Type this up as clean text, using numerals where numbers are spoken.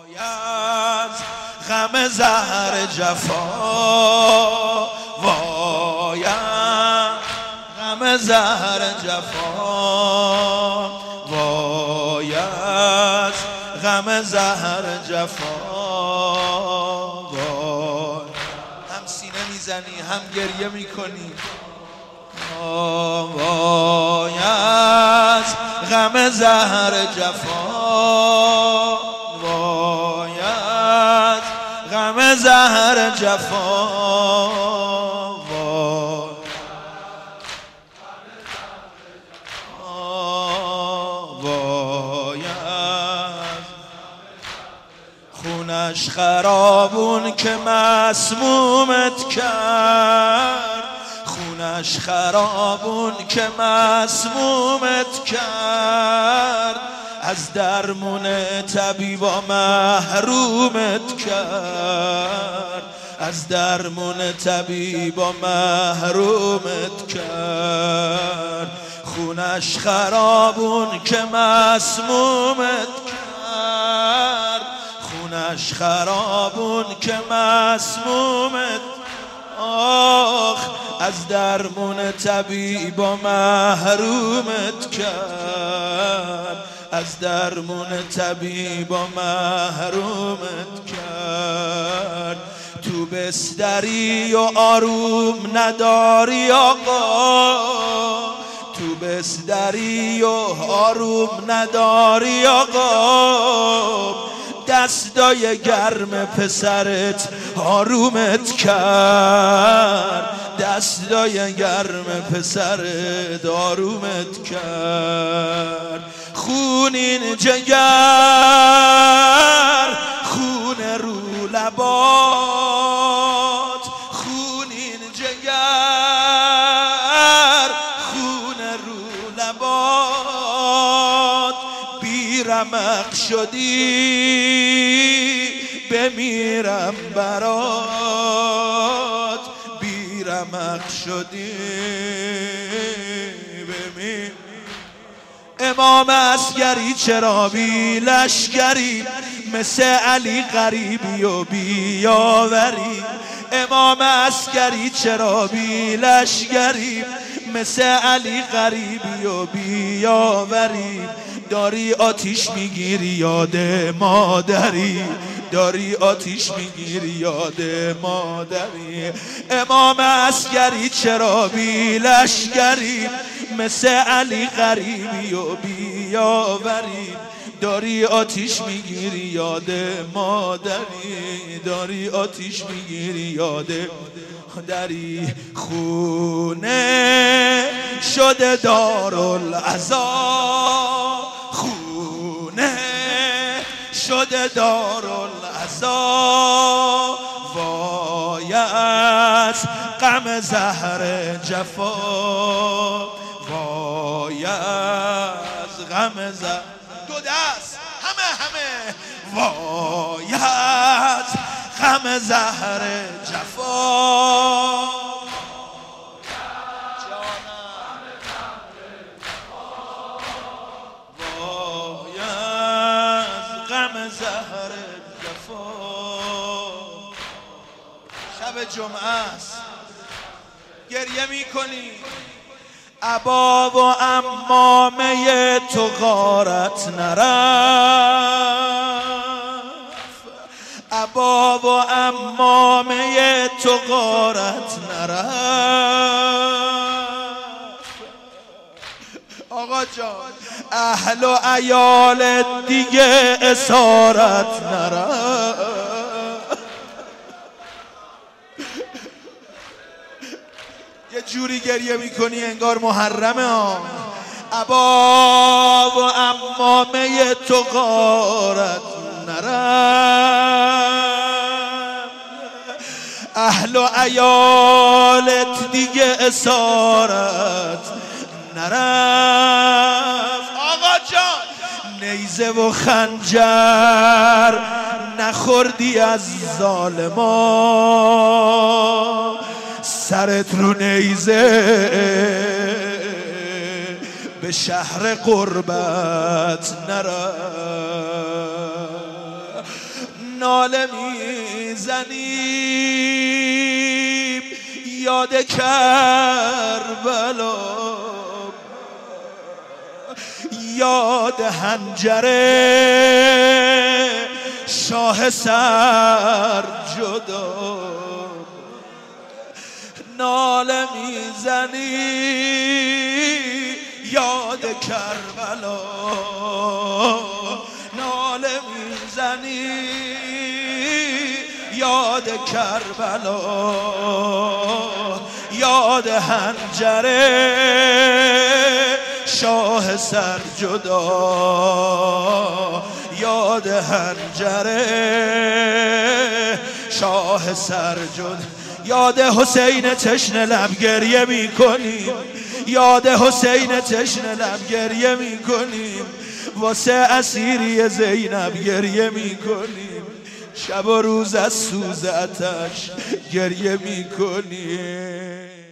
از غم زهر جفا، وای از غم زهر جفا، وای از غم زهر جفا. وای هم سینه میزنی هم گریه میکنی. وای از غم زهر جفا، وای از غم زهر جفا، وای از خونش خرابون که مسمومت کرد، خونش خرابون که مسمومت کرد، از درمون طبیبا محرومت کرد، از درمون طبیبا محرومت کرد. خونش خرابون که مسمومت کرد، خونش خرابون که مسمومت، آخ از درمون طبیبا محرومت کرد، از درمون طبیبا محرومت کرد. تو بستری و آروم نداری آقا، تو بستری و آروم نداری آقا، دستای گرم پسرت آرومت کرد، دستای گرم پسرت آرومت کرد. خونین جگر خون رو لبات، خونین جگر خون رو لبات، بیرمق شدی بمیرم برات، بیرمق شدی بمیرم. امام عسکری چرا بی لشکری، مثل علی غریبی و بیاوری. امام عسکری چرا بی لشکری، مثل علی غریبی و بیاوری. داری آتیش میگیری یاد مادری، داری آتیش میگیری یاد مادری. امام عسکری چرا بی لشکری، مثل علی غریبی و بیاوری. داری آتیش میگیری یاد مادری، داری آتیش میگیری یاد مادری. خونه شده دارالعزا، خونه شده دارالعزا، وای از غم زهر جفا، وای از غم زهر. دو دست همه وای از غم زهر جفا. زهر جفا. شب جمعه است گریه میکنی، عبا و عمامه تو غارت نرفت، عبا و عمامه تو غارت نرفت. آقا جان اهل و عیال دیگه اسارت نرفت. یه جوری گریه میکنی انگار محرمه ها. عبا و عمامه تو غارت نرفت، اهل و عیالت دیگه اسارت نرفت. آقا جان نیزه و خنجر نخوردی از ظالما، سرت رو نیزه به شهر قربت نرفت. ناله میزنیم یاد کربلا، یاد حنجره شاه سر جدا. ناله میزنی یاد کربلا، ناله میزنی یاد کربلا، یاد حنجره شاه سر جدا، یاد حنجره شاه سر جدا. یاد حسین تشنه لب گریه میکنیم، یاد حسین تشنه لب گریه میکنیم، واسه اسیری زینب گریه میکنیم، شب و روز از سوز آتش گریه میکنیم.